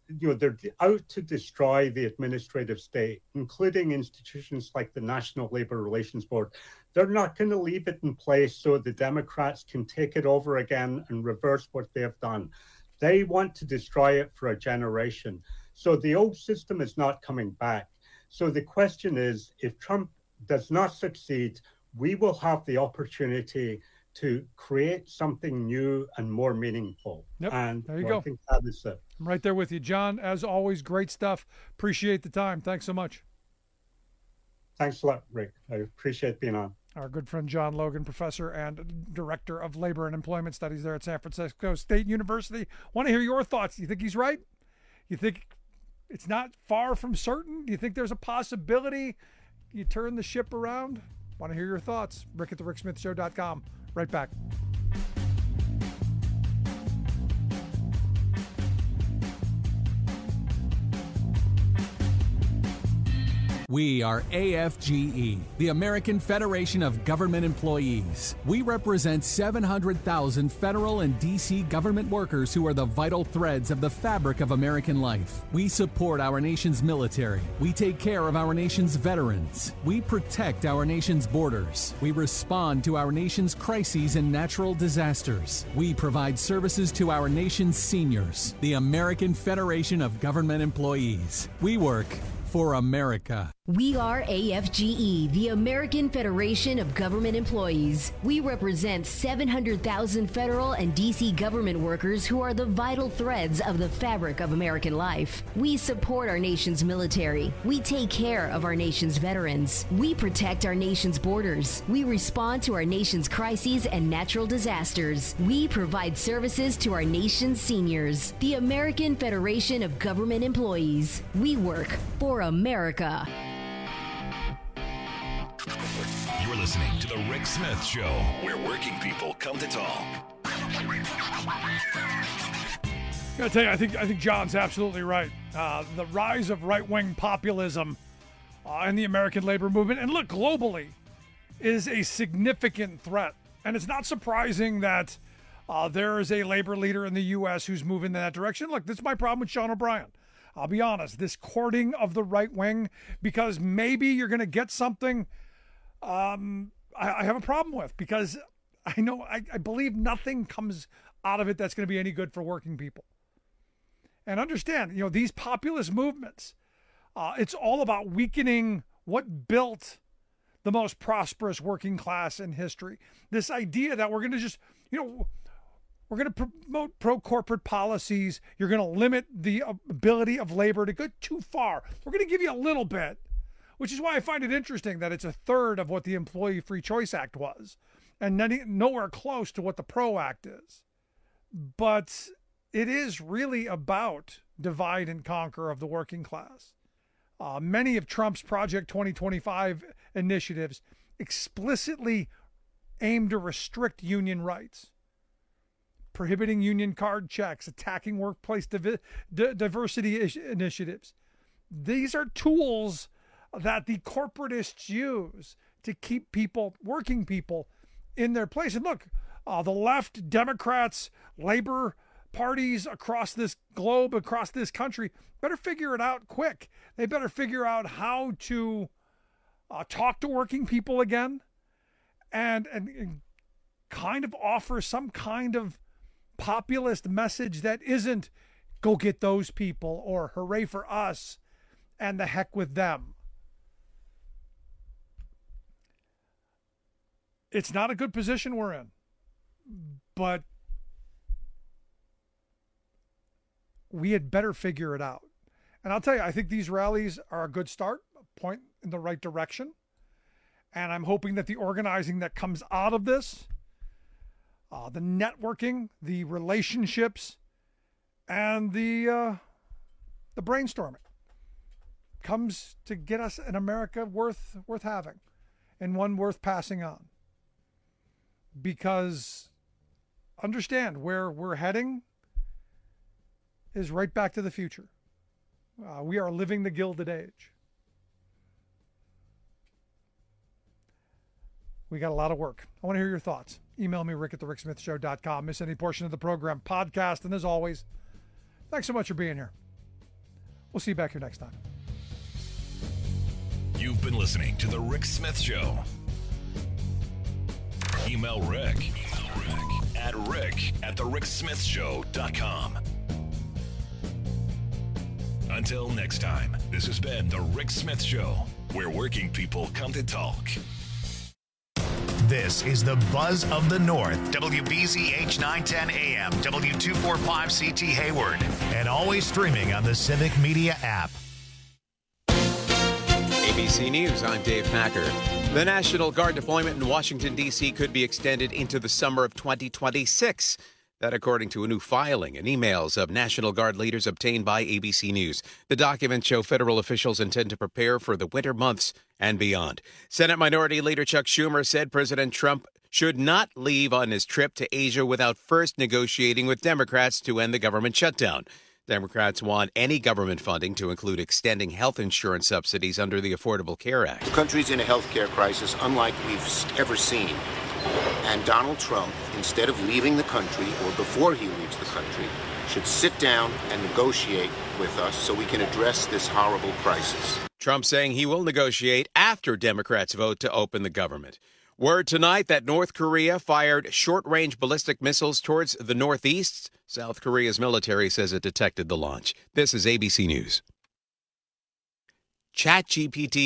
they're out to destroy the administrative state, including institutions like the National Labor Relations Board. They're not going to leave it in place so the Democrats can take it over again and reverse what they have done. They want to destroy it for a generation. So the old system is not coming back. So the question is, if Trump does not succeed, we will have the opportunity to create something new and more meaningful. Yep. And there you go. I think that is it. I'm right there with you. John, as always, great stuff. Appreciate the time. Thanks so much. Thanks a lot, Rick. I appreciate being on. Our good friend John Logan, professor and director of labor and employment studies there at San Francisco State University. Want to hear your thoughts. Do you think he's right? You think it's not far from certain? Do you think there's a possibility you turn the ship around? Want to hear your thoughts. Rick at thericksmithshow.com. Right back. We are AFGE, the American Federation of Government Employees. We represent 700,000 federal and D.C. government workers who are the vital threads of the fabric of American life. We support our nation's military. We take care of our nation's veterans. We protect our nation's borders. We respond to our nation's crises and natural disasters. We provide services to our nation's seniors. The American Federation of Government Employees. We work for America. We are AFGE, the American Federation of Government Employees. We represent 700,000 federal and D.C. government workers who are the vital threads of the fabric of American life. We support our nation's military. We take care of our nation's veterans. We protect our nation's borders. We respond to our nation's crises and natural disasters. We provide services to our nation's seniors. The American Federation of Government Employees. We work for America. You're listening to The Rick Smith Show, where working people come to talk. I gotta tell you, I think John's absolutely right. The rise of right-wing populism in the American labor movement, and look, globally, is a significant threat. And it's not surprising that there is a labor leader in the U.S. who's moving in that direction. Look, this is my problem with Sean O'Brien. I'll be honest, this courting of the right wing, because maybe you're going to get something I have a problem with, because I believe nothing comes out of it that's going to be any good for working people. And understand, these populist movements, it's all about weakening what built the most prosperous working class in history. This idea that we're going to just, we're going to promote pro-corporate policies. You're going to limit the ability of labor to go too far. We're going to give you a little bit, which is why I find it interesting that it's a third of what the Employee Free Choice Act was, and nowhere close to what the PRO Act is. But it is really about divide and conquer of the working class. Many of Trump's Project 2025 initiatives explicitly aim to restrict union rights, prohibiting union card checks, attacking workplace diversity initiatives. These are tools that the corporatists use to keep working people in their place. And look, the left, Democrats, labor parties across this globe, across this country, better figure it out quick. They better figure out how to talk to working people again and kind of offer some kind of populist message that isn't go get those people or hooray for us and the heck with them. It's not a good position we're in, but we had better figure it out. And I'll tell you, I think these rallies are a good start, a point in the right direction. And I'm hoping that the organizing that comes out of this, the networking, the relationships, and the brainstorming comes to get us an America worth having and one worth passing on. Because understand where we're heading is right back to the future. We are living the Gilded Age. We got a lot of work. I want to hear your thoughts. Email me, Rick at thericksmithshow.com. Miss any portion of the program, podcast. And as always, thanks so much for being here. We'll see you back here next time. You've been listening to The Rick Smith Show. Email Rick at rick@thericksmithshow.com. Until next time, this has been The Rick Smith Show, where working people come to talk. This is the Buzz of the North, WBZH 910 AM, W245CT Hayward, and always streaming on the Civic Media app. ABC News, I'm Dave Packer. The National Guard deployment in Washington, D.C. could be extended into the summer of 2026. That according to a new filing and emails of National Guard leaders obtained by ABC News. The documents show federal officials intend to prepare for the winter months and beyond. Senate Minority Leader Chuck Schumer said President Trump should not leave on his trip to Asia without first negotiating with Democrats to end the government shutdown. Democrats want any government funding to include extending health insurance subsidies under the Affordable Care Act. The country's in a health care crisis unlike we've ever seen. And Donald Trump, instead of leaving the country or before he leaves the country, should sit down and negotiate with us so we can address this horrible crisis. Trump saying he will negotiate after Democrats vote to open the government. Word tonight that North Korea fired short-range ballistic missiles towards the northeast. South Korea's military says it detected the launch. This is ABC News. ChatGPT